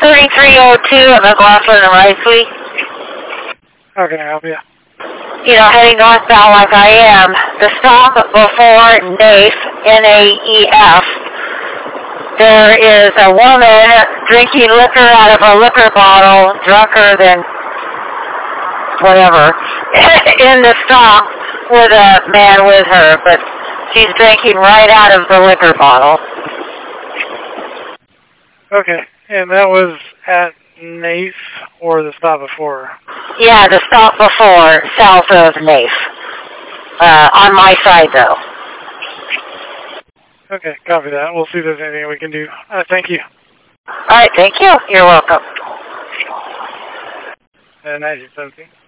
3302 at McLaughlin and Ricely. How can I help you? You know, heading northbound like I am. The stop before NAEF, N-A-E-F, there is a woman drinking liquor out of a liquor bottle, drunker than whatever, in the stop with a man with her, but she's drinking right out of the liquor bottle. Okay, and that was at NAEF or the stop before? Yeah, the stop before, south of NAEF. On my side, though. Okay, copy that. We'll see if there's anything we can do. Thank you. All right, thank you. You're welcome. 1917.